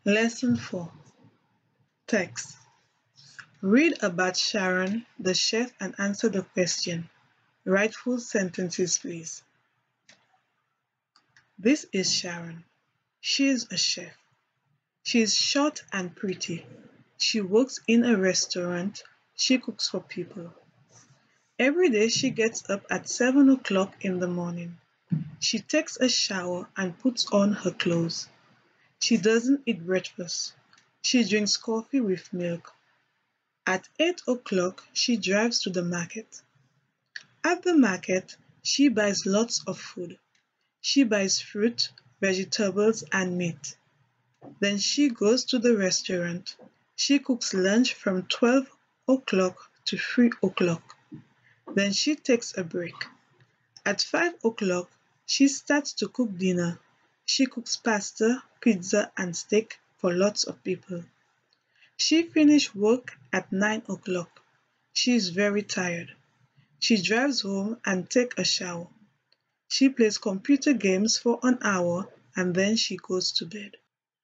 Lesson 4. Text. Read about Sharon, the chef, and answer the question. Write full sentences, please. This is Sharon. She is a chef. She is short and pretty. She works in a restaurant. She cooks for people. Every day she gets up at 7 o'clock in the morning. She takes a shower and puts on her clothes. She doesn't eat breakfast. She drinks coffee with milk. At 8 o'clock she drives to the market. At the market she buys lots of food. She buys fruit, vegetables and meat. Then she goes to the restaurant. She cooks lunch from 12 o'clock to 3 o'clock. Then she takes a break. At 5 o'clock she starts to cook dinner. She cooks pasta, pizza and steak for lots of people. She finishes work at 9 o'clock. She is very tired. She drives home and takes a shower. She plays computer games for an hour and then she goes to bed.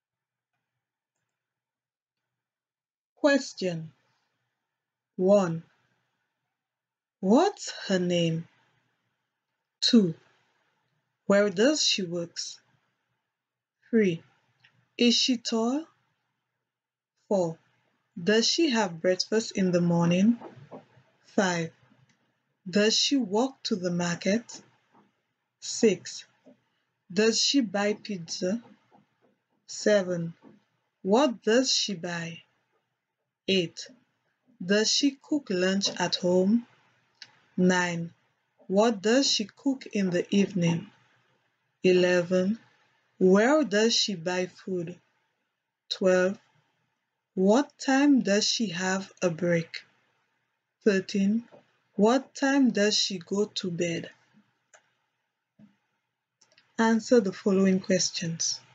Question 1. What's her name? 2. Where does she work? 3. Is she tall? 4. Does she have breakfast in the morning? 5. Does she walk to the market? 6. Does she buy pizza? 7. What does she buy? 8. Does she cook lunch at home? 9. What does she cook in the evening? 11. Where does she buy food? 12. What time does she have a break? 13. What time does she go to bed? Answer the following questions.